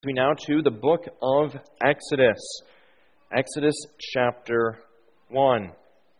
We now to the book of Exodus. Exodus chapter 1.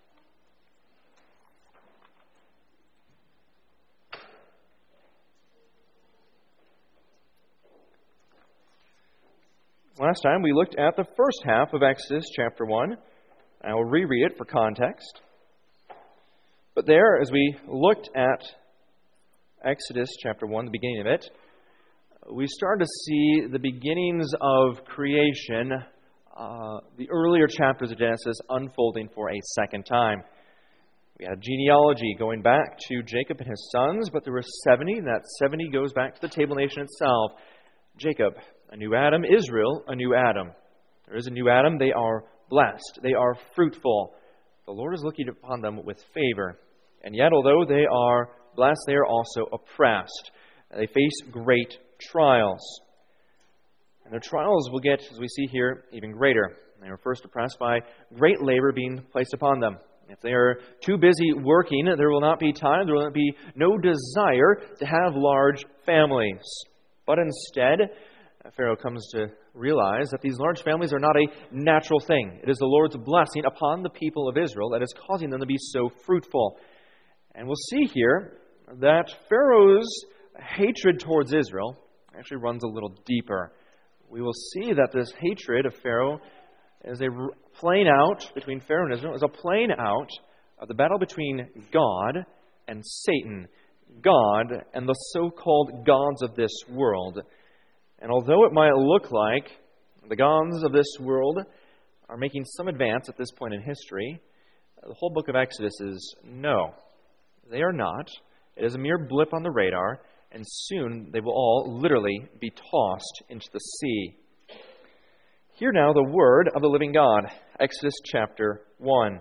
Last time we looked at the first half of Exodus chapter 1. I will reread it for context. But there, as we looked at Exodus chapter 1, the beginning of it, we started to see the beginnings of creation, the earlier chapters of Genesis unfolding for a second time. We had a genealogy going back to Jacob and his sons, but there were 70, and that 70 goes back to the table nation itself. Jacob, a new Adam. Israel, a new Adam. There is a new Adam. They are blessed. They are fruitful. The Lord is looking upon them with favor. And yet, although they are blessed, they are also oppressed. They face great trials. And their trials will get, as we see here, even greater. They were first oppressed by great labor being placed upon them. If they are too busy working, there will not be time, there will be no desire to have large families. But instead, Pharaoh comes to realize that these large families are not a natural thing. It is the Lord's blessing upon the people of Israel that is causing them to be so fruitful. And we'll see here that Pharaoh's hatred towards Israel actually runs a little deeper. We will see that this hatred of Pharaoh is a playing out between Pharaoh and Israel, is a playing out of the battle between God and Satan, God and the so-called gods of this world. And although it might look like the gods of this world are making some advance at this point in history, the whole book of Exodus is no, they are not. It is a mere blip on the radar, and soon they will all literally be tossed into the sea. Hear now the word of the living God, Exodus chapter 1.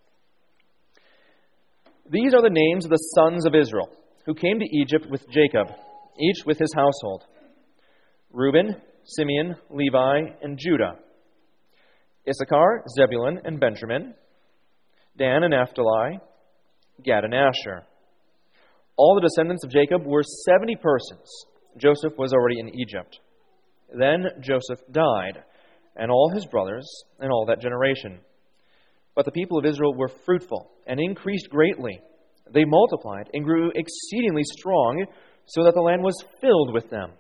These are the names of the sons of Israel, who came to Egypt with Jacob, each with his household: Reuben, Simeon, Levi, and Judah; Issachar, Zebulun, and Benjamin; Dan and Naphtali; Gad and Asher. All the descendants of Jacob were 70 persons. Joseph was already in Egypt. Then Joseph died, and all his brothers, and all that generation. But the people of Israel were fruitful and increased greatly. They multiplied and grew exceedingly strong, so that the land was filled with them.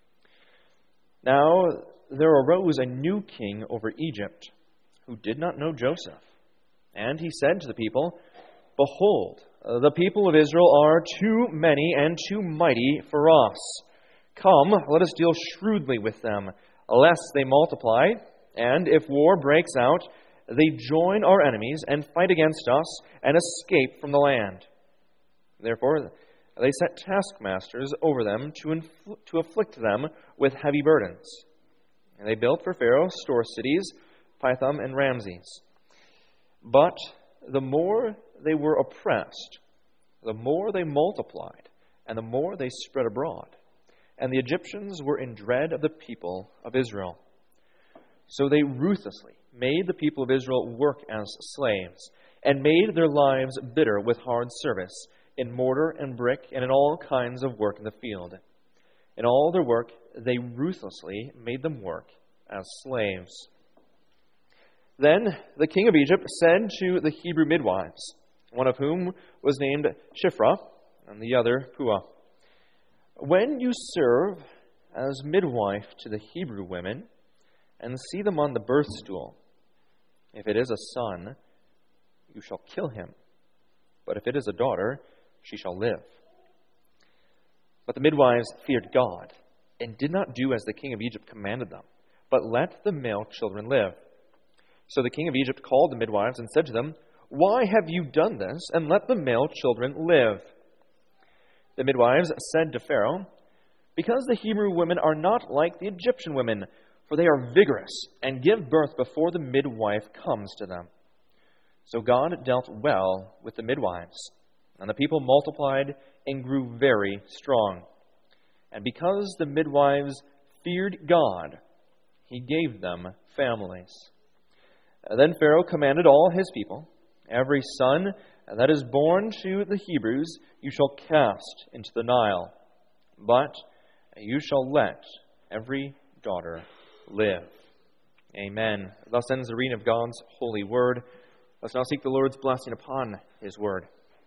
Now there arose a new king over Egypt, who did not know Joseph. And he said to the people, "Behold, the people of Israel are too many and too mighty for us. Come, let us deal shrewdly with them, lest they multiply, and if war breaks out, they join our enemies and fight against us and escape from the land." Therefore they set taskmasters over them to afflict them with heavy burdens. And they built for Pharaoh store cities, Pithom and Ramses. But the more they were oppressed, the more they multiplied, and the more they spread abroad. And the Egyptians were in dread of the people of Israel. So they ruthlessly made the people of Israel work as slaves, and made their lives bitter with hard service, in mortar and brick, and in all kinds of work in the field. In all their work, they ruthlessly made them work as slaves. Then the king of Egypt said to the Hebrew midwives, one of whom was named Shiphrah, and the other Puah, "When you serve as midwife to the Hebrew women, and see them on the birth stool, if it is a son, you shall kill him. But if it is a daughter, she shall live." But the midwives feared God, and did not do as the king of Egypt commanded them, but let the male children live. So the king of Egypt called the midwives and said to them, "Why have you done this, and let the male children live?" The midwives said to Pharaoh, "Because the Hebrew women are not like the Egyptian women, for they are vigorous and give birth before the midwife comes to them." So God dealt well with the midwives, and the people multiplied and grew very strong. And because the midwives feared God, he gave them families. Then Pharaoh commanded all his people, "Every son that is born to the Hebrews you shall cast into the Nile, but you shall let every daughter live. Amen. Thus ends the reading of God's holy word. Let's now seek the Lord's blessing upon his word.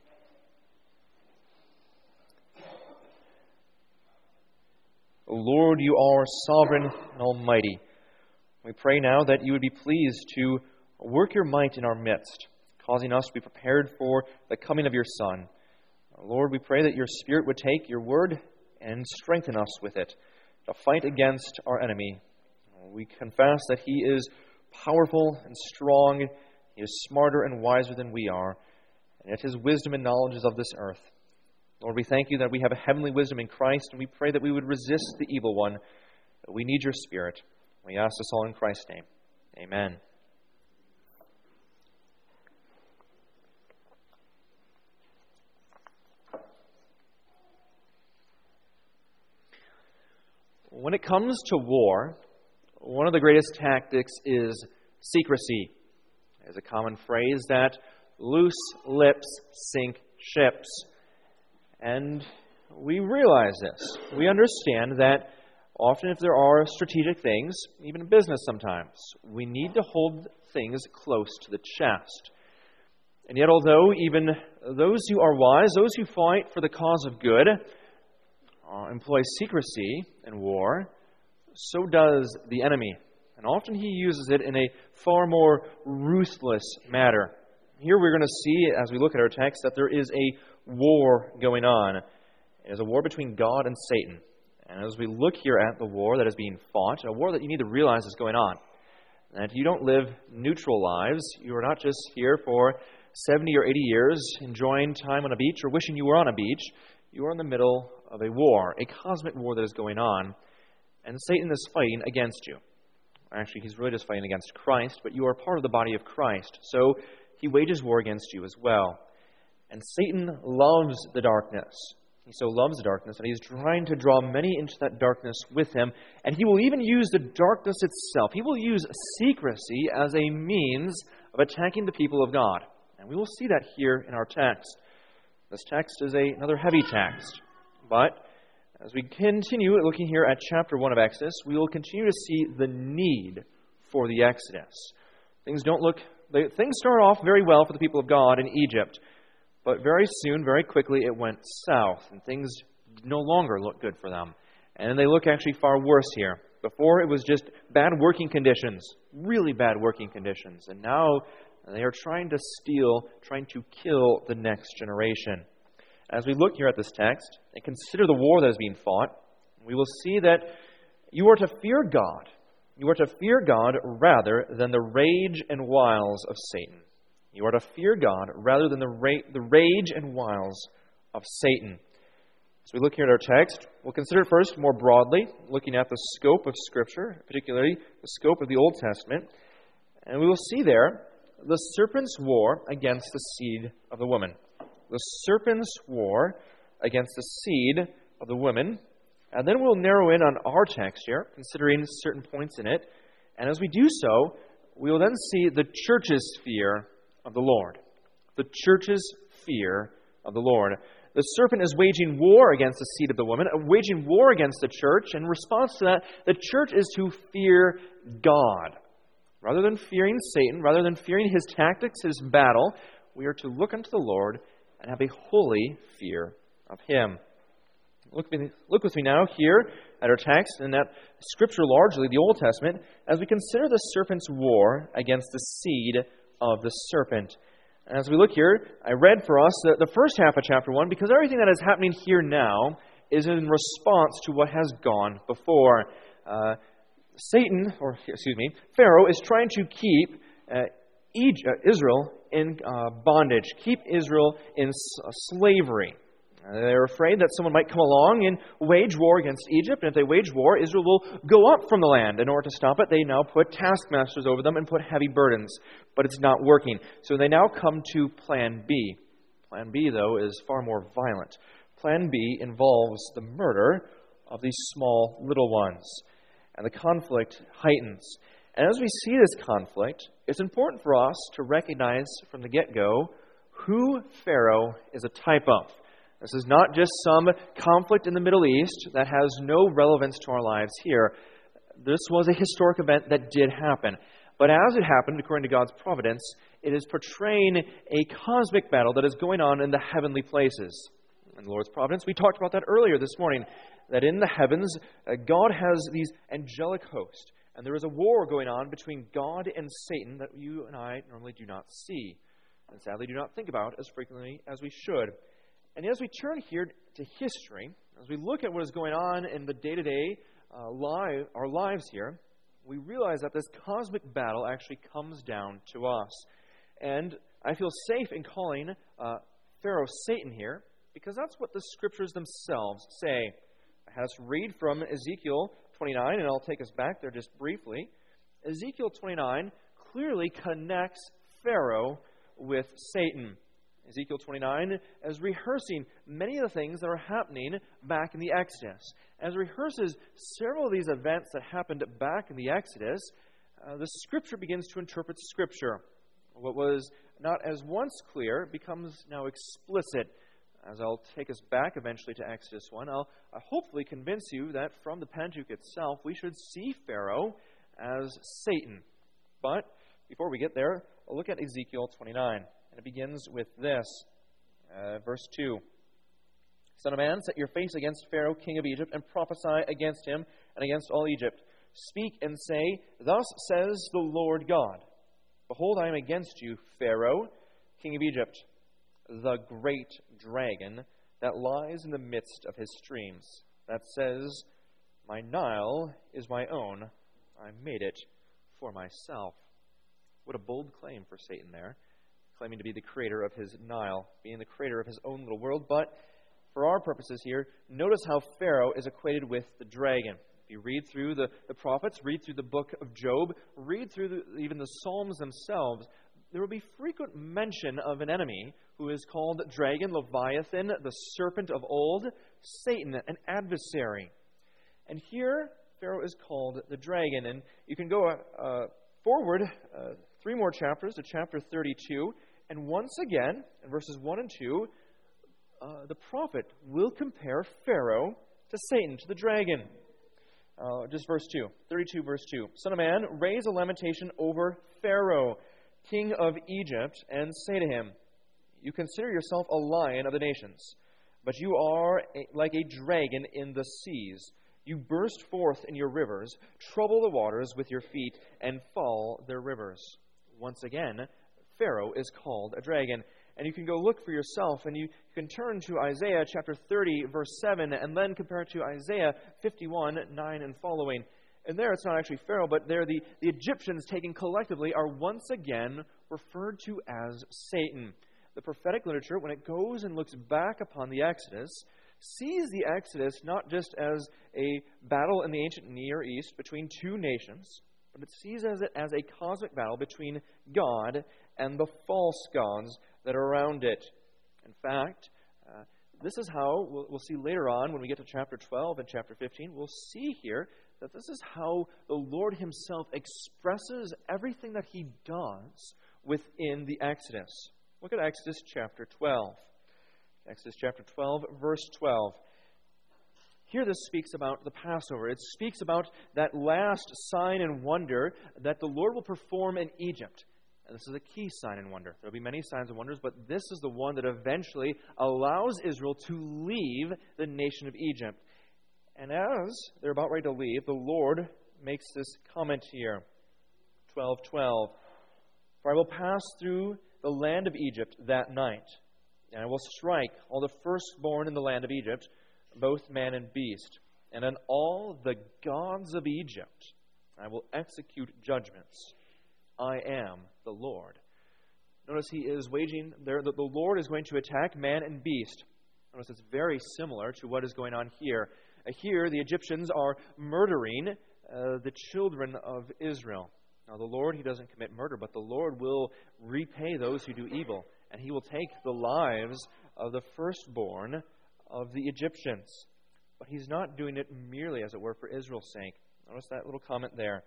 O Lord, you are sovereign and almighty. We pray now that you would be pleased to work your might in our midst, causing us to be prepared for the coming of your Son. Lord, we pray that your Spirit would take your word and strengthen us with it to fight against our enemy. We confess that he is powerful and strong. He is smarter and wiser than we are, and yet his wisdom and knowledge is of this earth. Lord, we thank you that we have a heavenly wisdom in Christ, and we pray that we would resist the evil one. We need your Spirit. We ask this all in Christ's name. Amen. When it comes to war, one of the greatest tactics is secrecy. There's a common phrase that loose lips sink ships. And we realize this. We understand that often if there are strategic things, even in business sometimes, we need to hold things close to the chest. And yet, although even those who are wise, those who fight for the cause of good, employ secrecy in war, so does the enemy. And often he uses it in a far more ruthless manner. Here we're going to see, as we look at our text, that there is a war going on. It is a war between God and Satan. And as we look here at the war that is being fought, a war that you need to realize is going on, that you don't live neutral lives. You are not just here for 70 or 80 years enjoying time on a beach or wishing you were on a beach. You are in the middle of a war, a cosmic war that is going on, and Satan is fighting against you. Actually, he's really just fighting against Christ, but you are part of the body of Christ, so he wages war against you as well. And Satan loves the darkness. He so loves the darkness that he's trying to draw many into that darkness with him, and he will even use the darkness itself. He will use secrecy as a means of attacking the people of God. And we will see that here in our text. This text is another heavy text, but as we continue looking here at chapter 1 of Exodus, we will continue to see the need for the Exodus. Things start off very well for the people of God in Egypt, but very soon, very quickly, it went south, and things no longer look good for them. And they look actually far worse here. Before, it was just bad working conditions, really bad working conditions, and now they are trying to kill the next generation. As we look here at this text and consider the war that is being fought, we will see that you are to fear God. You are to fear God rather than the rage and wiles of Satan. You are to fear God rather than the rage and wiles of Satan. As we look here at our text, we'll consider first more broadly, looking at the scope of Scripture, particularly the scope of the Old Testament. And we will see there the serpent's war against the seed of the woman. The serpent's war against the seed of the woman. And then we'll narrow in on our text here, considering certain points in it. And as we do so, we will then see the church's fear of the Lord. The church's fear of the Lord. The serpent is waging war against the seed of the woman, waging war against the church. In response to that, the church is to fear God. Rather than fearing Satan, rather than fearing his tactics, his battle, we are to look unto the Lord and have a holy fear of him. Look with me now here at our text and at Scripture largely, the Old Testament, as we consider the serpent's war against the seed of the serpent. And as we look here, I read for us the first half of chapter 1 because everything that is happening here now is in response to what has gone before. Pharaoh is trying to keep Israel in bondage, keep Israel in slavery. They're afraid that someone might come along and wage war against Egypt, and if they wage war, Israel will go up from the land. In order to stop it, they now put taskmasters over them and put heavy burdens, but it's not working. So they now come to Plan B. Plan B, though, is far more violent. Plan B involves the murder of these small little ones, and the conflict heightens. And as we see this conflict, it's important for us to recognize from the get-go who Pharaoh is a type of. This is not just some conflict in the Middle East that has no relevance to our lives here. this was a historic event that did happen. But as it happened, according to God's providence, it is portraying a cosmic battle that is going on in the heavenly places. In the Lord's providence, we talked about that earlier this morning, that in the heavens, God has these angelic hosts, and there is a war going on between God and Satan that you and I normally do not see, and sadly do not think about as frequently as we should. And as we turn here to history, as we look at what is going on in the day-to-day our lives here, we realize that this cosmic battle actually comes down to us. And I feel safe in calling Pharaoh Satan here, because that's what the Scriptures themselves say. I had us read from Ezekiel 29, and I'll take us back there just briefly. Ezekiel 29 clearly connects Pharaoh with Satan. Ezekiel 29 is rehearsing many of the things that are happening back in the Exodus. As it rehearses several of these events that happened back in the Exodus, the Scripture begins to interpret Scripture. What was not as once clear becomes now explicit. As I'll take us back eventually to Exodus 1, I'll hopefully convince you that from the Pentateuch itself, we should see Pharaoh as Satan. But before we get there, I'll look at Ezekiel 29. And it begins with this, verse 2. Son of man, set your face against Pharaoh, king of Egypt, and prophesy against him and against all Egypt. Speak and say, Thus says the Lord God, Behold, I am against you, Pharaoh, king of Egypt, the great dragon that lies in the midst of his streams, that says, My Nile is my own, I made it for myself. What a bold claim for Satan there, claiming to be the creator of his Nile, being the creator of his own little world. But for our purposes here, notice how Pharaoh is equated with the dragon. If you read through the prophets, read through the book of Job, read through even the Psalms themselves, there will be frequent mention of an enemy who is called dragon, Leviathan, the serpent of old, Satan, an adversary. And here, Pharaoh is called the dragon. And you can go forward 3 more chapters to chapter 32, and once again, in verses 1 and 2, the prophet will compare Pharaoh to Satan, to the dragon. Just verse 2, 32 verse 2. Son of man, raise a lamentation over Pharaoh, king of Egypt, and say to him, You consider yourself a lion of the nations, but you are like a dragon in the seas. You burst forth in your rivers, trouble the waters with your feet, and fall their rivers. Once again, Pharaoh is called a dragon. And you can go look for yourself, and you can turn to Isaiah chapter 30, verse 7, and then compare it to Isaiah 51, 9, and following. And there it's not actually Pharaoh, but there the Egyptians taken collectively are once again referred to as Satan. The prophetic literature, when it goes and looks back upon the Exodus, sees the Exodus not just as a battle in the ancient Near East between two nations, but it sees it as a cosmic battle between God and the false gods that are around it. In fact, this is how, we'll see later on when we get to chapter 12 and chapter 15, we'll see here that this is how the Lord himself expresses everything that he does within the Exodus. Look at Exodus chapter 12. Exodus chapter 12, verse 12. Here this speaks about the Passover. It speaks about that last sign and wonder that the Lord will perform in Egypt. And this is a key sign and wonder. There will be many signs and wonders, but this is the one that eventually allows Israel to leave the nation of Egypt. And as they're about ready to leave, the Lord makes this comment here. 12:12. For I will pass through the land of Egypt that night, and I will strike all the firstborn in the land of Egypt, both man and beast. And on all the gods of Egypt I will execute judgments. I am the Lord. Notice he is waging there that the Lord is going to attack man and beast. Notice it's very similar to what is going on here. Here, the Egyptians are murdering the children of Israel. Now, the Lord, he doesn't commit murder, but the Lord will repay those who do evil, and he will take the lives of the firstborn of the Egyptians. But he's not doing it merely, as it were, for Israel's sake. Notice that little comment there.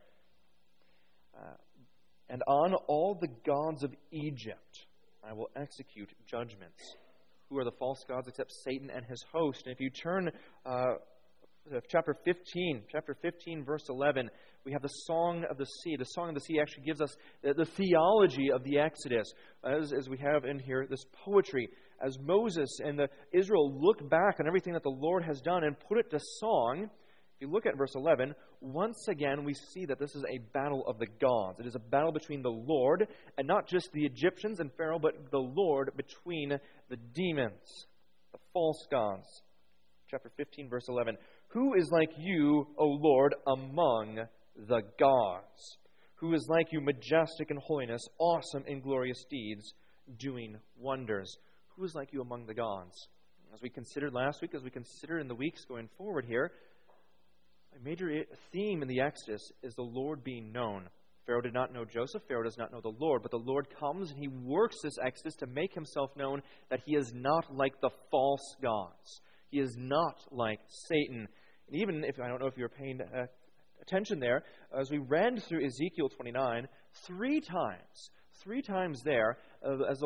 And on all the gods of Egypt I will execute judgments. Who are the false gods except Satan and his host? And if you turn chapter 15, verse 11, we have the Song of the Sea. The Song of the Sea actually gives us the theology of the Exodus, as we have in here, this poetry. As Moses and Israel look back on everything that the Lord has done and put it to song, if you look at verse 11, once again we see that this is a battle of the gods. It is a battle between the Lord, and not just the Egyptians and Pharaoh, but the Lord between the demons, the false gods. Chapter 15, verse 11. Who is like you, O Lord, among the gods? Who is like you, majestic in holiness, awesome in glorious deeds, doing wonders? Who is like you among the gods? As we considered last week, as we consider in the weeks going forward here, a major theme in the Exodus is the Lord being known. Pharaoh did not know Joseph. Pharaoh does not know the Lord. But the Lord comes and he works this Exodus to make himself known that he is not like the false gods. He is not like Satan. And even if, I don't know if you were paying attention there, as we read through Ezekiel 29, three times there, as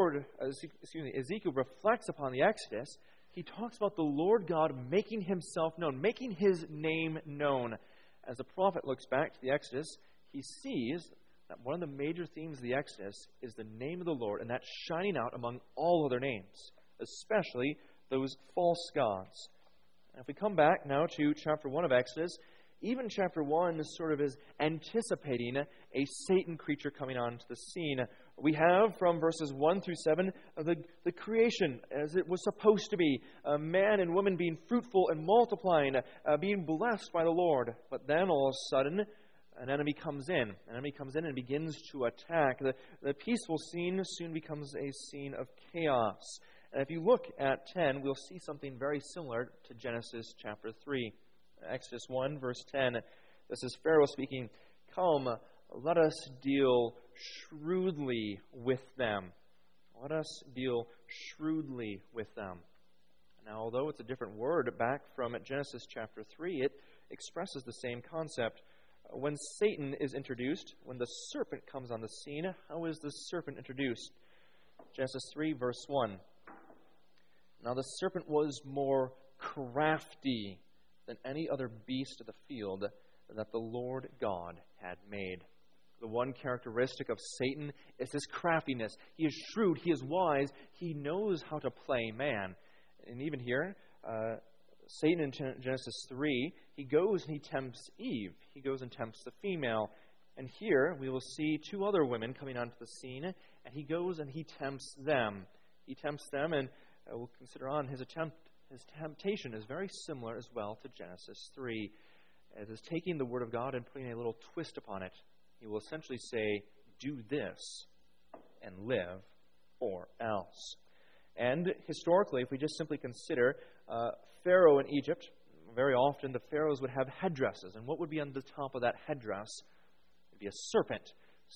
Ezekiel reflects upon the Exodus, he talks about the Lord God making himself known, making his name known. As the prophet looks back to the Exodus, he sees that one of the major themes of the Exodus is the name of the Lord, and that's shining out among all other names, especially those false gods. And if we come back now to chapter 1 of Exodus, even chapter 1 sort of is anticipating a Satan creature coming onto the scene. We have from verses 1 through 7 the creation as it was supposed to be, man and woman being fruitful and multiplying, being blessed by the Lord. But then all of a sudden, an enemy comes in. An enemy comes in and begins to attack. The peaceful scene soon becomes a scene of chaos. And if you look at 10, we'll see something very similar to Genesis chapter 3. Exodus 1, verse 10. This is Pharaoh speaking. Come, let us deal shrewdly with them. Let us deal shrewdly with them. Now, although it's a different word back from Genesis chapter 3, it expresses the same concept. When Satan is introduced, when the serpent comes on the scene, how is the serpent introduced? Genesis 3, verse 1. Now the serpent was more crafty than any other beast of the field that the Lord God had made. The one characteristic of Satan is his craftiness. He is shrewd, he is wise, he knows how to play man. And even here, Satan in Genesis 3, he goes and he tempts Eve. He goes and tempts the female. And here we will see two other women coming onto the scene, and he goes and he tempts them. He tempts them, and we'll consider on his temptation is very similar as well to Genesis 3. It is taking the Word of God and putting a little twist upon it. He will essentially say, do this and live, or else. And historically, if we just simply consider Pharaoh in Egypt, very often the pharaohs would have headdresses. And what would be on the top of that headdress? It would be a serpent.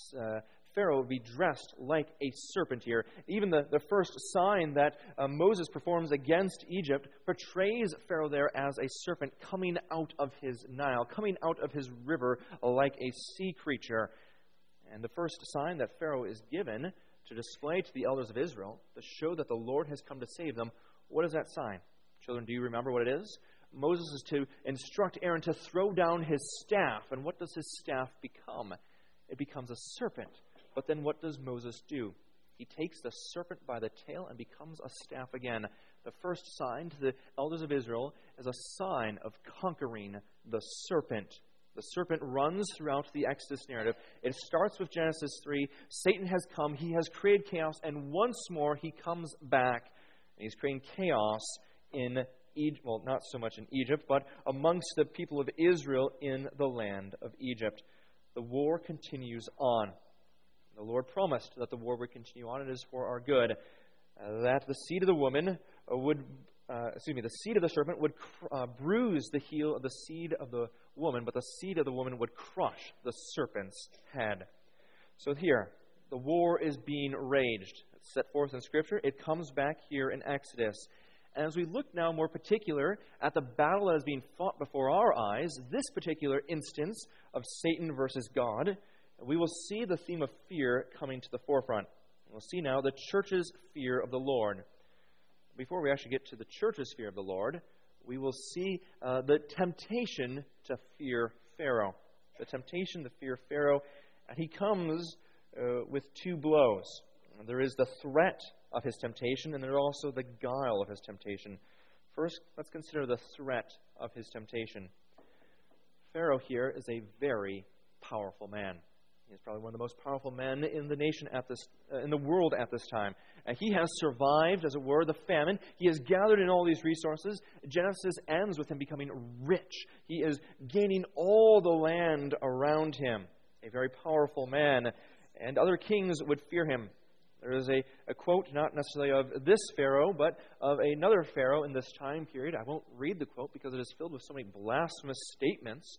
Pharaoh would be dressed like a serpent here. Even the first sign that Moses performs against Egypt portrays Pharaoh there as a serpent coming out of his Nile, coming out of his river like a sea creature. And the first sign that Pharaoh is given to display to the elders of Israel, to show that the Lord has come to save them, what is that sign? Children, do you remember what it is? Moses is to instruct Aaron to throw down his staff. And what does his staff become? It becomes a serpent. But then what does Moses do? He takes the serpent by the tail and becomes a staff again. The first sign to the elders of Israel is a sign of conquering the serpent. The serpent runs throughout the Exodus narrative. It starts with Genesis 3. Satan has come. He has created chaos. And once more, he comes back. And he's creating chaos in Egypt. Well, not so much in Egypt, but amongst the people of Israel in the land of Egypt. The war continues on. The Lord promised that the war would continue on. It is for our good. That the seed of the woman would, the seed of the serpent would bruise the heel of the seed of the woman, but the seed of the woman would crush the serpent's head. So here, the war is being raged. It's set forth in Scripture. It comes back here in Exodus. And as we look now more particular at the battle that is being fought before our eyes, this particular instance of Satan versus God, we will see the theme of fear coming to the forefront. We'll see now the church's fear of the Lord. Before we actually get to the church's fear of the Lord, we will see the temptation to fear Pharaoh. The temptation to fear Pharaoh. And he comes with two blows. There is the threat of his temptation, and there is also the guile of his temptation. First, let's consider the threat of his temptation. Pharaoh here is a very powerful man. He is probably one of the most powerful men in the nation in the world at this time. He has survived, as it were, the famine. He has gathered in all these resources. Genesis ends with him becoming rich. He is gaining all the land around him. A very powerful man, and other kings would fear him. There is a quote, not necessarily of this Pharaoh, but of another Pharaoh in this time period. I won't read the quote because it is filled with so many blasphemous statements.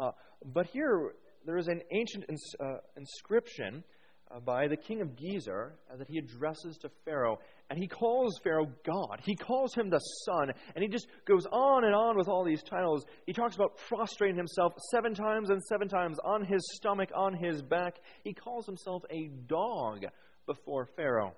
But here, there is an ancient inscription by the king of Gezer that he addresses to Pharaoh. And he calls Pharaoh God. He calls him the Son. And he just goes on and on with all these titles. He talks about prostrating himself 7 times and 7 times on his stomach, on his back. He calls himself a dog before Pharaoh.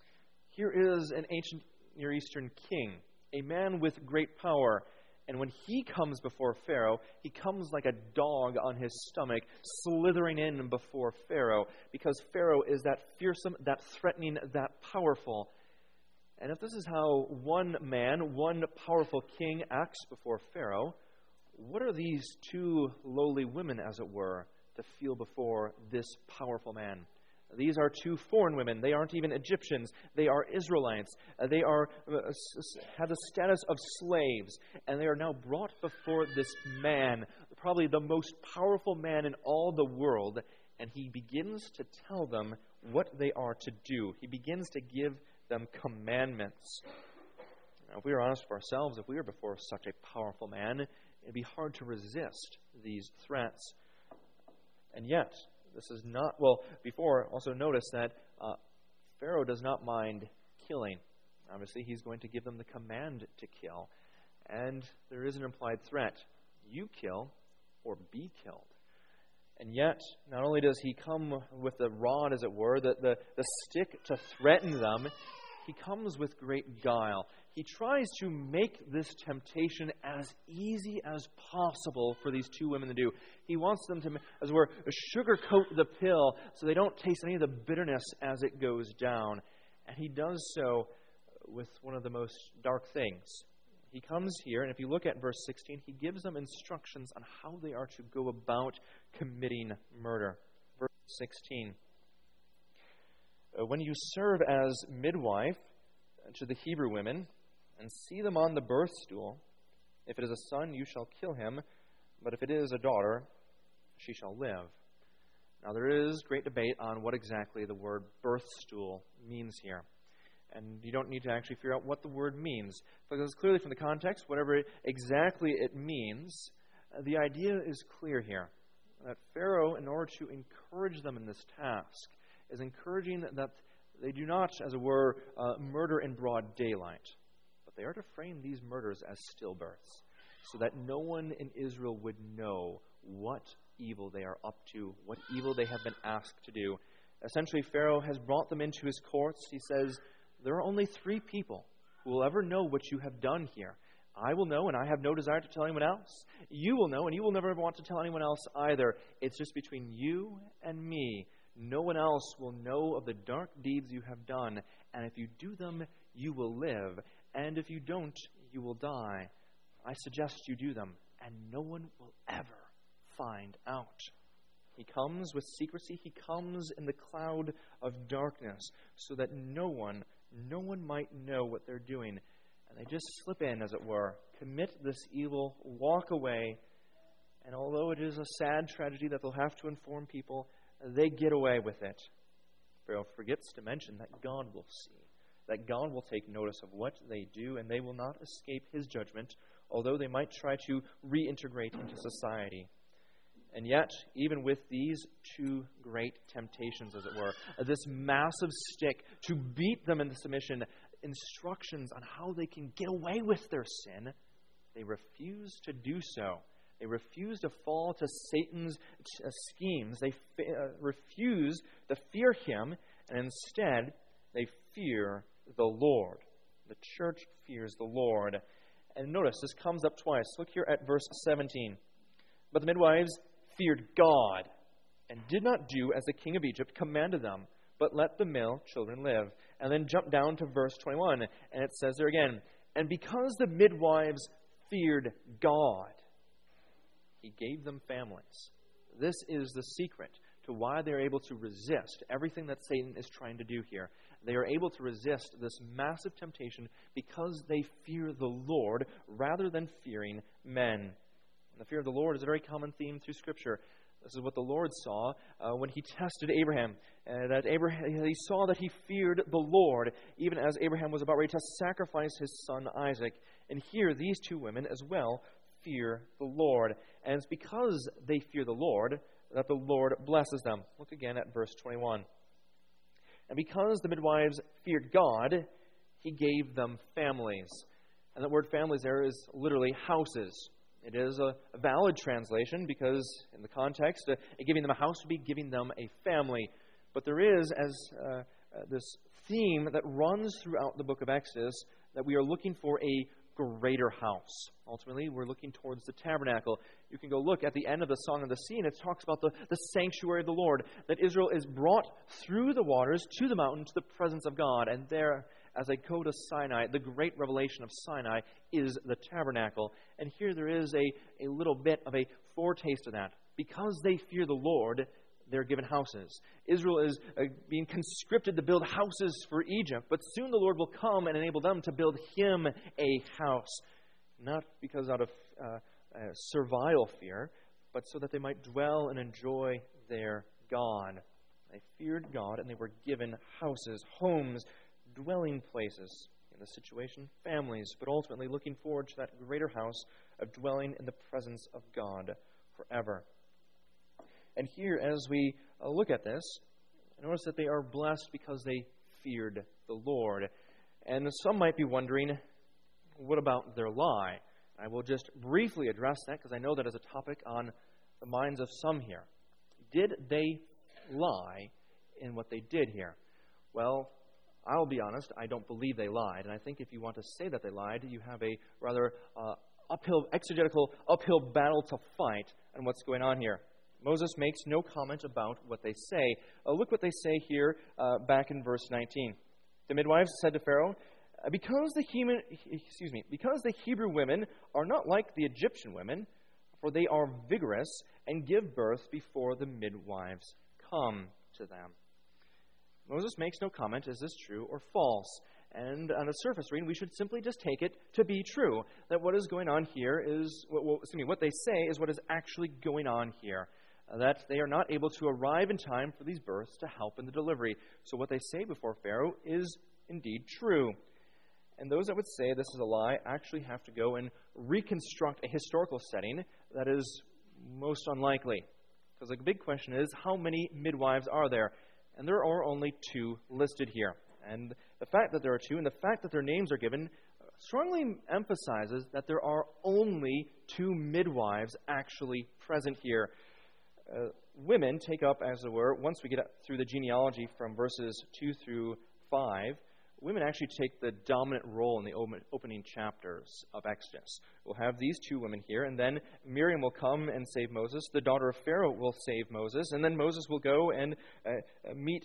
Here is an ancient Near Eastern king, a man with great power. And when he comes before Pharaoh, he comes like a dog on his stomach, slithering in before Pharaoh, because Pharaoh is that fearsome, that threatening, that powerful. And if this is how one man, one powerful king acts before Pharaoh, what are these 2 lowly women, as it were, to feel before this powerful man? These are 2 foreign women. They aren't even Egyptians. They are Israelites. They have the status of slaves. And they are now brought before this man, probably the most powerful man in all the world. And he begins to tell them what they are to do. He begins to give them commandments. Now, if we are honest with ourselves, if we were before such a powerful man, it'd be hard to resist these threats. And yet, this is not, before, also notice that Pharaoh does not mind killing. Obviously, he's going to give them the command to kill. And there is an implied threat. You kill or be killed. And yet, not only does he come with the rod, as it were, the stick to threaten them, he comes with great guile. He tries to make this temptation as easy as possible for these 2 women to do. He wants them to, as it were, sugarcoat the pill so they don't taste any of the bitterness as it goes down. And he does so with one of the most dark things. He comes here, and if you look at verse 16, he gives them instructions on how they are to go about committing murder. Verse 16. When you serve as midwife to the Hebrew women, and see them on the birth stool, if it is a son, you shall kill him, but if it is a daughter, she shall live. Now, there is great debate on what exactly the word birth stool means here. And you don't need to actually figure out what the word means, because clearly from the context, whatever exactly it means, the idea is clear here. That Pharaoh, in order to encourage them in this task, is encouraging that they do not, as it were, murder in broad daylight. But they are to frame these murders as stillbirths, so that no one in Israel would know what evil they are up to, what evil they have been asked to do. Essentially, Pharaoh has brought them into his courts. He says, there are only 3 people who will ever know what you have done here. I will know, and I have no desire to tell anyone else. You will know, and you will never ever want to tell anyone else either. It's just between you and me. No one else will know of the dark deeds you have done. And if you do them, you will live. And if you don't, you will die. I suggest you do them, and no one will ever find out. He comes with secrecy. He comes in the cloud of darkness so that no one might know what they're doing. And they just slip in, as it were, commit this evil, walk away. And although it is a sad tragedy that they'll have to inform people, they get away with it. Pharaoh forgets to mention that God will see, that God will take notice of what they do, and they will not escape his judgment, although they might try to reintegrate into society. And yet, even with these 2 great temptations, as it were, this massive stick to beat them into submission, instructions on how they can get away with their sin, they refuse to do so. They refuse to fall to Satan's schemes. They refuse to fear him, and instead, they fear the Lord. The church fears the Lord. And notice, this comes up twice. Look here at verse 17. But the midwives feared God and did not do as the king of Egypt commanded them, but let the male children live. And then jump down to verse 21, and it says there again, and because the midwives feared God, he gave them families. This is the secret to why they're able to resist everything that Satan is trying to do here. They are able to resist this massive temptation because they fear the Lord rather than fearing men. And the fear of the Lord is a very common theme through Scripture. This is what the Lord saw when he tested Abraham. He saw that he feared the Lord, even as Abraham was about ready to sacrifice his son Isaac. And here, these two women as well fear the Lord. And it's because they fear the Lord that the Lord blesses them. Look again at verse 21. And because the midwives feared God, he gave them families. And that word families there is literally houses. It is a valid translation because in the context, giving them a house would be giving them a family. But there is this theme that runs throughout the book of Exodus that we are looking for a greater house. Ultimately, we're looking towards the tabernacle. You can go look at the end of the Song of the Sea, and it talks about the sanctuary of the Lord, that Israel is brought through the waters to the mountain to the presence of God. And there, as they go to Sinai, the great revelation of Sinai is the tabernacle. And here there is a little bit of a foretaste of that. Because they fear the Lord, they're given houses. Israel is being conscripted to build houses for Egypt, but soon the Lord will come and enable them to build him a house. Not because out of servile fear, but so that they might dwell and enjoy their God. They feared God and they were given houses, homes, dwelling places. In this situation, families, but ultimately looking forward to that greater house of dwelling in the presence of God forever. And here, as we look at this, notice that they are blessed because they feared the Lord. And some might be wondering, what about their lie? I will just briefly address that because I know that is a topic on the minds of some here. Did they lie in what they did here? Well, I'll be honest, I don't believe they lied. And I think if you want to say that they lied, you have a rather exegetical uphill battle to fight on what's going on here. Moses makes no comment about what they say. Look what they say here back in verse 19. The midwives said to Pharaoh, because the Hebrew women are not like the Egyptian women, for they are vigorous and give birth before the midwives come to them. Moses makes no comment, is this true or false? And on a surface reading, we should simply just take it to be true, that what is going on here is, what they say is what is actually going on here. That they are not able to arrive in time for these births to help in the delivery. So what they say before Pharaoh is indeed true. And those that would say this is a lie actually have to go and reconstruct a historical setting that is most unlikely. Because the big question is, how many midwives are there? And there are only two listed here. And the fact that there are two and the fact that their names are given strongly emphasizes that there are only two midwives actually present here. Women take up, as it were, once we get through the genealogy from verses 2 through 5, women actually take the dominant role in the opening chapters of Exodus. We'll have these two women here, and then Miriam will come and save Moses. The daughter of Pharaoh will save Moses, and then Moses will go and meet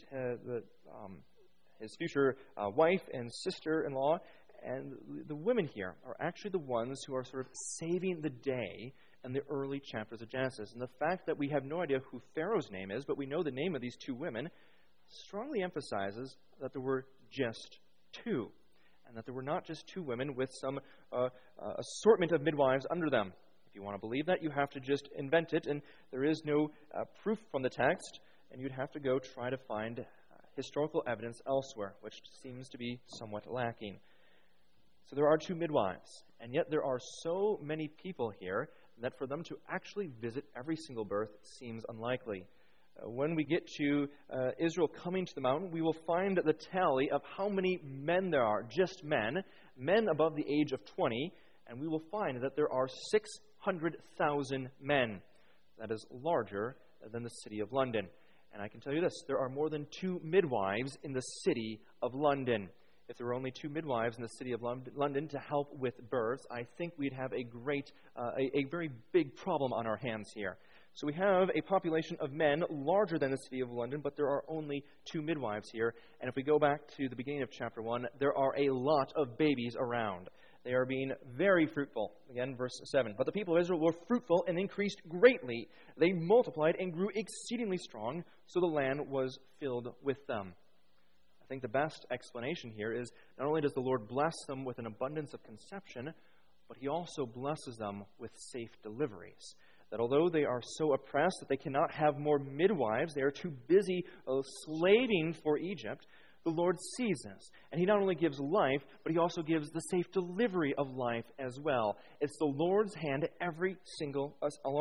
his future wife and sister-in-law. And the women here are actually the ones who are sort of saving the day in the early chapters of Genesis. And the fact that we have no idea who Pharaoh's name is, but we know the name of these two women, strongly emphasizes that there were just two. And that there were not just two women with some assortment of midwives under them. If you want to believe that, you have to just invent it. And there is no proof from the text. And you'd have to go try to find historical evidence elsewhere, which seems to be somewhat lacking. So there are two midwives. And yet there are so many people here that for them to actually visit every single birth seems unlikely. When we get to Israel coming to the mountain, we will find the tally of how many men there are, just men above the age of 20, and we will find that there are 600,000 men. That is larger than the city of London. And I can tell you this, there are more than two midwives in the city of London. If there were only 2 midwives in the city of London to help with births, I think we'd have a very big problem on our hands here. So we have a population of men larger than the city of London, but there are only 2 midwives here. And if we go back to the beginning of chapter 1, there are a lot of babies around. They are being very fruitful. Again, verse 7. But the people of Israel were fruitful and increased greatly. They multiplied and grew exceedingly strong, so the land was filled with them. I think the best explanation here is not only does the Lord bless them with an abundance of conception, but he also blesses them with safe deliveries. That although they are so oppressed that they cannot have more midwives, they are too busy slaving for Egypt, the Lord sees this. And he not only gives life, but he also gives the safe delivery of life as well. It's the Lord's hand every single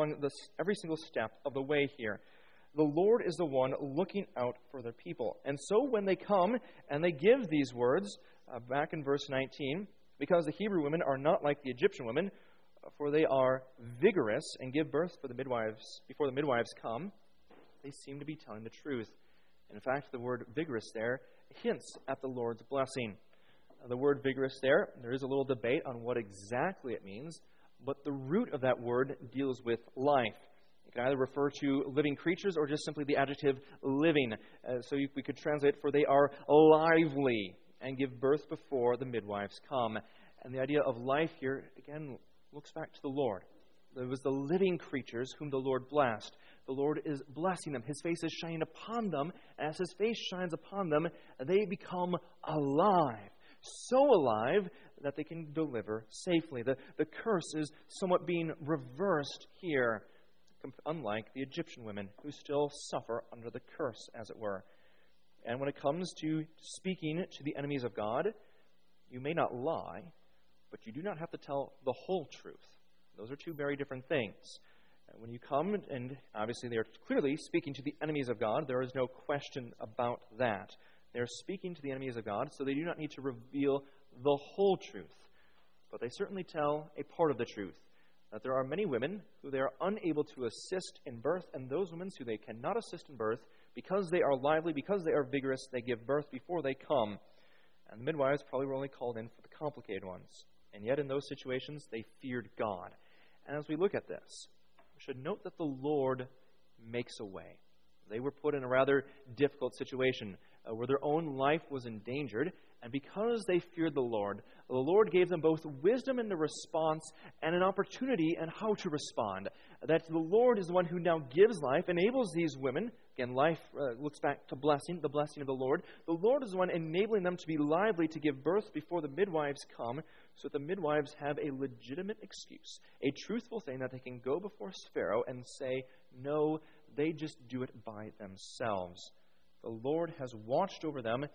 step of the way here. The Lord is the one looking out for their people. And so when they come and they give these words, back in verse 19, because the Hebrew women are not like the Egyptian women, for they are vigorous and give birth before the midwives come, they seem to be telling the truth. In fact, the word vigorous there hints at the Lord's blessing. The word vigorous there is a little debate on what exactly it means, but the root of that word deals with life. It can either refer to living creatures or just simply the adjective living. We could translate, for they are lively and give birth before the midwives come. And the idea of life here, again, looks back to the Lord. There was the living creatures whom the Lord blessed. The Lord is blessing them. His face is shining upon them. And as his face shines upon them, they become alive. So alive that they can deliver safely. The curse is somewhat being reversed here, unlike the Egyptian women who still suffer under the curse, as it were. And when it comes to speaking to the enemies of God, you may not lie, but you do not have to tell the whole truth. Those are 2 very different things. When you come, and obviously they are clearly speaking to the enemies of God, there is no question about that. They are speaking to the enemies of God, so they do not need to reveal the whole truth. But they certainly tell a part of the truth, that there are many women who they are unable to assist in birth, and those women who they cannot assist in birth, because they are lively, because they are vigorous, they give birth before they come. And the midwives probably were only called in for the complicated ones. And yet in those situations, they feared God. And as we look at this, we should note that the Lord makes a way. They were put in a rather difficult situation where their own life was endangered. And because they feared the Lord gave them both wisdom in the response and an opportunity in how to respond. That the Lord is the one who now gives life, enables these women. Again, life looks back to blessing, the blessing of the Lord. The Lord is the one enabling them to be lively to give birth before the midwives come, so that the midwives have a legitimate excuse, a truthful thing that they can go before Pharaoh and say, no, they just do it by themselves. The Lord has watched over them,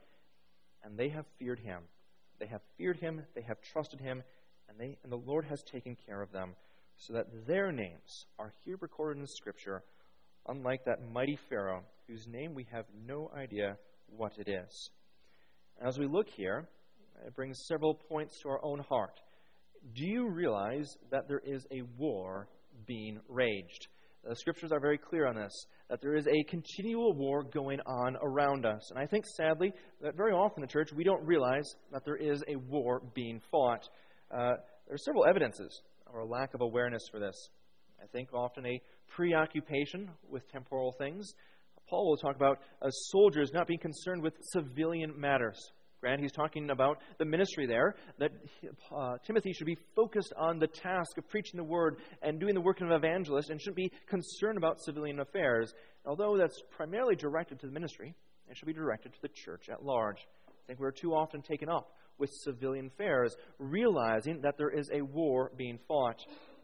and they have feared him. They have feared him, they have trusted him, and the Lord has taken care of them, so that their names are here recorded in Scripture, unlike that mighty Pharaoh, whose name we have no idea what it is. As we look here, it brings several points to our own heart. Do you realize that there is a war being waged? The Scriptures are very clear on this, that there is a continual war going on around us. And I think, sadly, that very often in the church, we don't realize that there is a war being fought. There are several evidences of our lack of awareness for this. I think often a preoccupation with temporal things. Paul will talk about soldiers not being concerned with civilian matters. Grant, he's talking about the ministry there, that Timothy should be focused on the task of preaching the word and doing the work of an evangelist and shouldn't be concerned about civilian affairs. Although that's primarily directed to the ministry, it should be directed to the church at large. I think we're too often taken up with civilian affairs, realizing that there is a war being fought.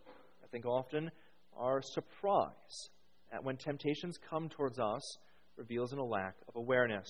I think often our surprise at when temptations come towards us reveals a lack of awareness.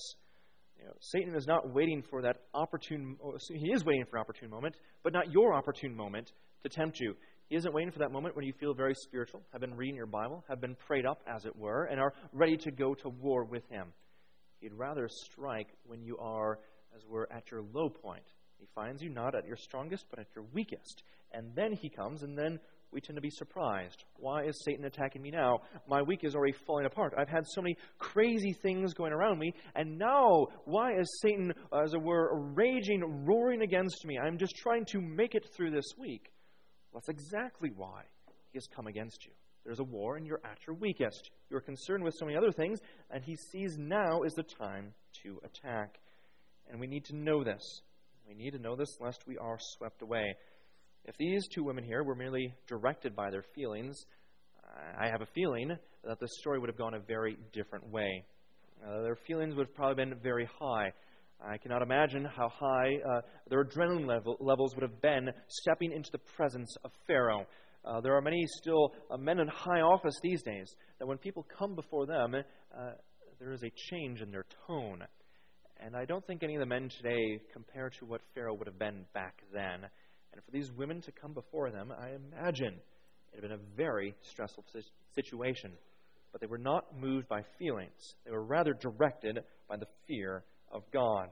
Satan is not waiting for that opportune, he is waiting for an opportune moment, but not your opportune moment to tempt you. He isn't waiting for that moment when you feel very spiritual, have been reading your Bible, have been prayed up, as it were, and are ready to go to war with him. He'd rather strike when you are, as it were, at your low point. He finds you not at your strongest, but at your weakest. And then he comes, and then we tend to be surprised. Why is Satan attacking me now? My week is already falling apart. I've had so many crazy things going around me, and now why is Satan, as it were, raging, roaring against me? I'm just trying to make it through this week. Well, that's exactly why he has come against you. There's a war, and you're at your weakest. You're concerned with so many other things, and he sees now is the time to attack. And we need to know this. We need to know this lest we are swept away. If these two women here were merely directed by their feelings, I have a feeling that the story would have gone a very different way. Their feelings would have probably been very high. I cannot imagine how high their adrenaline levels would have been stepping into the presence of Pharaoh. There are many still men in high office these days that when people come before them, there is a change in their tone. And I don't think any of the men today compare to what Pharaoh would have been back then. And for these women to come before them, I imagine it had been a very stressful situation. But they were not moved by feelings. They were rather directed by the fear of God.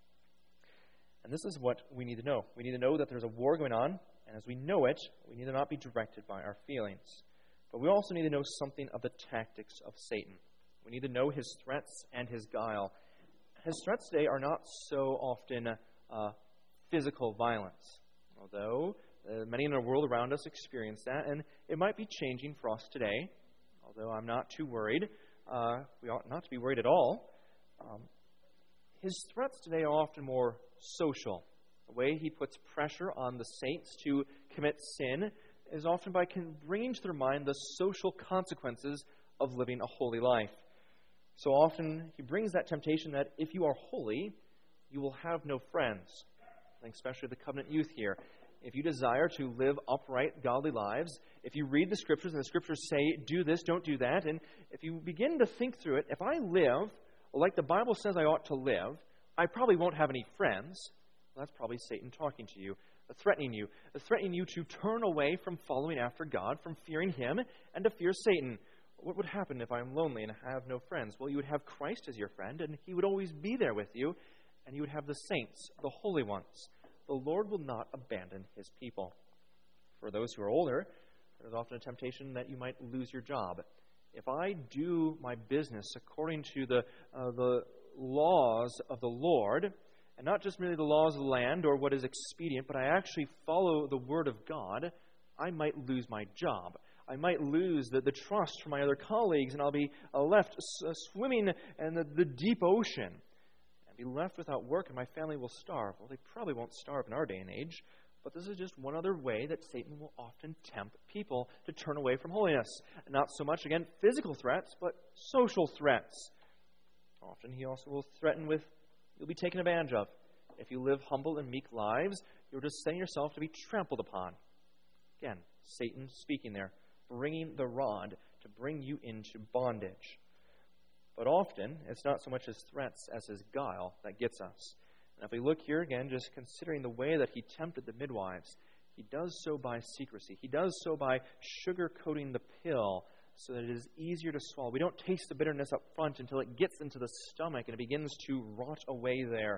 And this is what we need to know. We need to know that there's a war going on, and as we know it, we need to not be directed by our feelings. But we also need to know something of the tactics of Satan. We need to know his threats and his guile. His threats today are not so often physical violence, although many in the world around us experience that, and it might be changing for us today, although I'm not too worried. We ought not to be worried at all. His threats today are often more social. The way he puts pressure on the saints to commit sin is often by bringing to their mind the social consequences of living a holy life. So often he brings that temptation that if you are holy, you will have no friends. I think especially the covenant youth here. If you desire to live upright, godly lives, if you read the Scriptures and the Scriptures say, do this, don't do that, and if you begin to think through it, if I live like the Bible says I ought to live, I probably won't have any friends. Well, that's probably Satan talking to you, threatening you to turn away from following after God, from fearing Him, and to fear Satan. What would happen if I'm lonely and have no friends? Well, you would have Christ as your friend, and He would always be there with you, and you would have the saints, the holy ones. The Lord will not abandon His people. For those who are older, there's often a temptation that you might lose your job. If I do my business according to the laws of the Lord, and not just merely the laws of the land or what is expedient, but I actually follow the Word of God, I might lose my job. I might lose the trust from my other colleagues, and I'll be left swimming in the deep ocean and be left without work, and my family will starve. Well, they probably won't starve in our day and age, but this is just one other way that Satan will often tempt people to turn away from holiness. Not so much, again, physical threats, but social threats. Often he also will threaten with, you'll be taken advantage of. If you live humble and meek lives, you're just setting yourself to be trampled upon. Again, Satan speaking there, bringing the rod to bring you into bondage. But often, it's not so much his threats as his guile that gets us. And if we look here again, just considering the way that he tempted the midwives, he does so by secrecy. He does so by sugar-coating the pill so that it is easier to swallow. We don't taste the bitterness up front until it gets into the stomach and it begins to rot away there.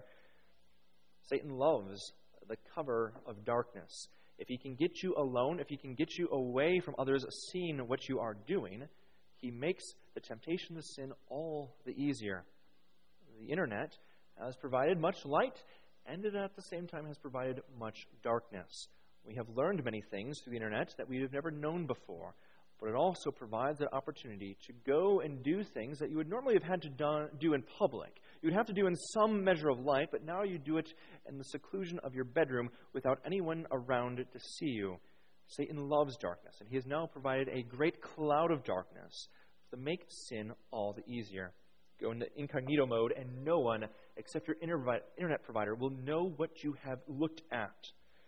Satan loves the cover of darkness. If he can get you alone, if he can get you away from others seeing what you are doing, he makes the temptation to sin all the easier. The internet has provided much light, and it at the same time has provided much darkness. We have learned many things through the internet that we have never known before, but it also provides an opportunity to go and do things that you would normally have had to do in public. You would have to do in some measure of light, but now you do it in the seclusion of your bedroom without anyone around to see you. Satan loves darkness, and he has now provided a great cloud of darkness to make sin all the easier. Go into incognito mode, and no one except your internet provider will know what you have looked at.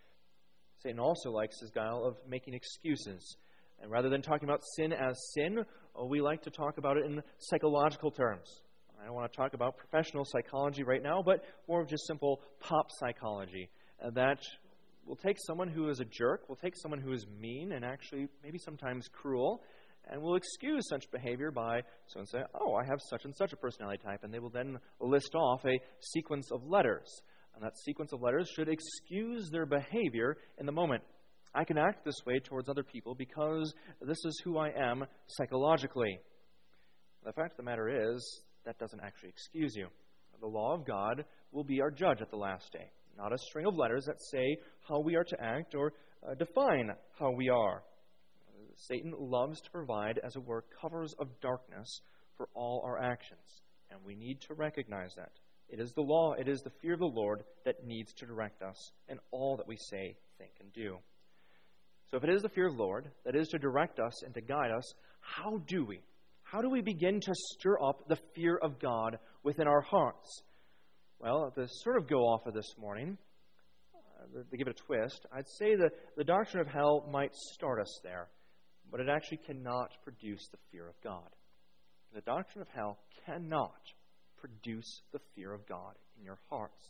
Satan also likes his guile of making excuses. And rather than talking about sin as sin, we like to talk about it in psychological terms. I don't want to talk about professional psychology right now, but more of just simple pop psychology. That will take someone who is a jerk, will take someone who is mean and actually maybe sometimes cruel, and will excuse such behavior by someone saying, oh, I have such and such a personality type, and they will then list off a sequence of letters. And that sequence of letters should excuse their behavior in the moment. I can act this way towards other people because this is who I am psychologically. The fact of the matter is, that doesn't actually excuse you. The law of God will be our judge at the last day, not a string of letters that say how we are to act or define how we are. Satan loves to provide, as it were, covers of darkness for all our actions, and we need to recognize that. It is the law, it is the fear of the Lord that needs to direct us in all that we say, think, and do. So if it is the fear of the Lord that is to direct us and to guide us, how do we? How do we begin to stir up the fear of God within our hearts? Well, to sort of go off of this morning, to give it a twist, I'd say that the doctrine of hell might start us there, but it actually cannot produce the fear of God. The doctrine of hell cannot produce the fear of God in your hearts.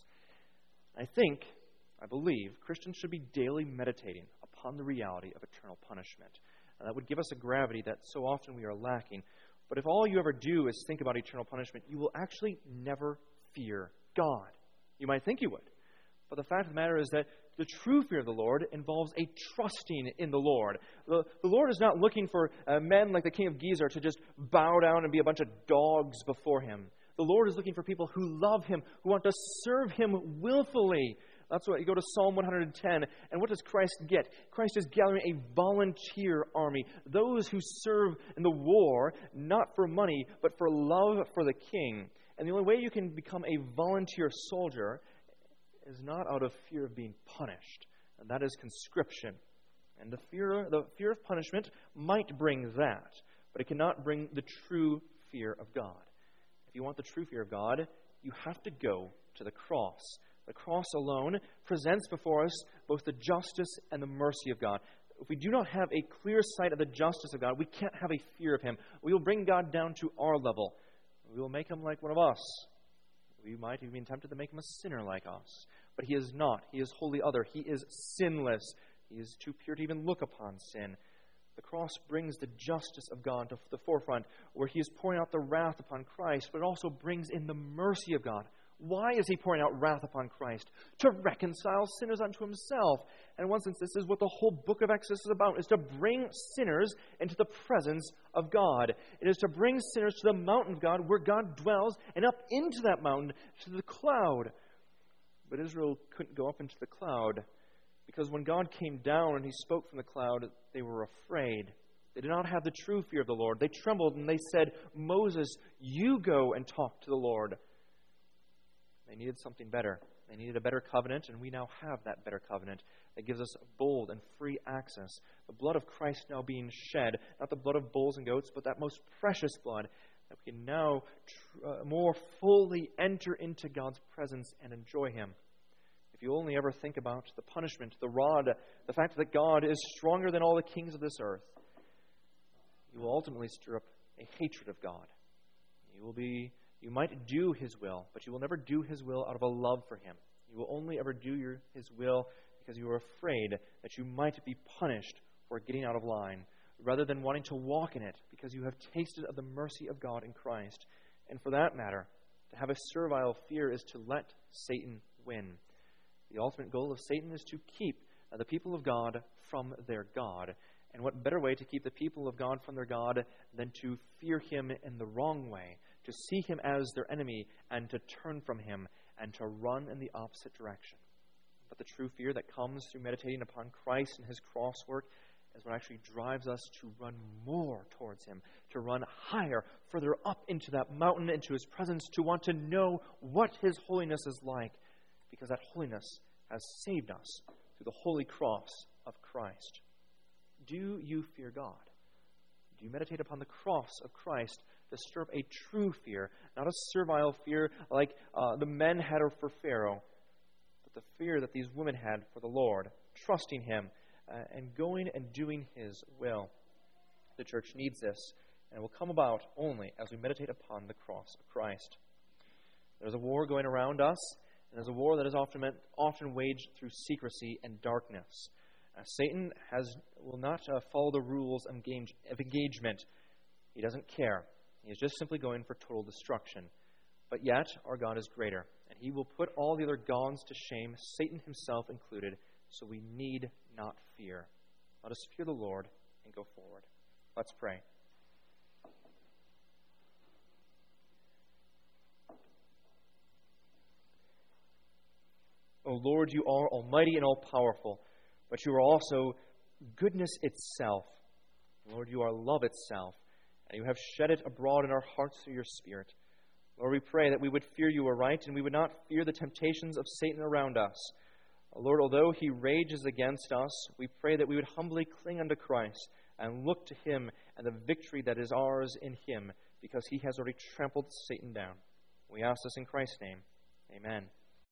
I believe, Christians should be daily meditating upon the reality of eternal punishment. That would give us a gravity that so often we are lacking. But if all you ever do is think about eternal punishment, you will actually never fear God. You might think you would. But the fact of the matter is that the true fear of the Lord involves a trusting in the Lord. The Lord is not looking for men like the king of Gezer to just bow down and be a bunch of dogs before him. The Lord is looking for people who love him, who want to serve him willfully. That's what you go to Psalm 110, and what does Christ get? Christ is gathering a volunteer army, those who serve in the war, not for money, but for love for the king. And the only way you can become a volunteer soldier is not out of fear of being punished, and that is conscription. And the fear of punishment might bring that, but it cannot bring the true fear of God. If you want the true fear of God, you have to go to the cross. The cross alone presents before us both the justice and the mercy of God. If we do not have a clear sight of the justice of God, we can't have a fear of him. We will bring God down to our level. We will make him like one of us. We might even be tempted to make him a sinner like us. But he is not. He is wholly other. He is sinless. He is too pure to even look upon sin. The cross brings the justice of God to the forefront, where he is pouring out the wrath upon Christ, but it also brings in the mercy of God. Why is he pouring out wrath upon Christ? To reconcile sinners unto himself. And in one sense, this is what the whole book of Exodus is about, is to bring sinners into the presence of God. It is to bring sinners to the mountain of God, where God dwells, and up into that mountain, to the cloud. But Israel couldn't go up into the cloud, because when God came down and he spoke from the cloud, they were afraid. They did not have the true fear of the Lord. They trembled and they said, "Moses, you go and talk to the Lord." They needed something better. They needed a better covenant, and we now have that better covenant that gives us bold and free access. The blood of Christ now being shed, not the blood of bulls and goats, but that most precious blood, that we can now more fully enter into God's presence and enjoy him. If you only ever think about the punishment, the rod, the fact that God is stronger than all the kings of this earth, you will ultimately stir up a hatred of God. You might do his will, but you will never do his will out of a love for him. You will only ever do his will because you are afraid that you might be punished for getting out of line, rather than wanting to walk in it because you have tasted of the mercy of God in Christ. And for that matter, to have a servile fear is to let Satan win. The ultimate goal of Satan is to keep the people of God from their God. And what better way to keep the people of God from their God than to fear him in the wrong way, to see him as their enemy and to turn from him and to run in the opposite direction. But the true fear that comes through meditating upon Christ and his cross work is what actually drives us to run more towards him, to run higher, further up into that mountain, into his presence, to want to know what his holiness is like, because that holiness has saved us through the holy cross of Christ. Do you fear God? Do you meditate upon the cross of Christ to stir up a true fear, not a servile fear like the men had for Pharaoh, but the fear that these women had for the Lord, trusting him and going and doing his will? The church needs this, and it will come about only as we meditate upon the cross of Christ. There's a war going around us, and there's a war that is often waged through secrecy and darkness. Satan will not follow the rules of engagement. He doesn't care. He is just simply going for total destruction. But yet, our God is greater, and he will put all the other gods to shame, Satan himself included, so we need not fear. Let us fear the Lord and go forward. Let's pray. O Lord, you are almighty and all-powerful, but you are also goodness itself. Lord, you are love itself, and you have shed it abroad in our hearts through your Spirit. Lord, we pray that we would fear you aright, and we would not fear the temptations of Satan around us. Lord, although he rages against us, we pray that we would humbly cling unto Christ and look to him and the victory that is ours in him, because he has already trampled Satan down. We ask this in Christ's name. Amen.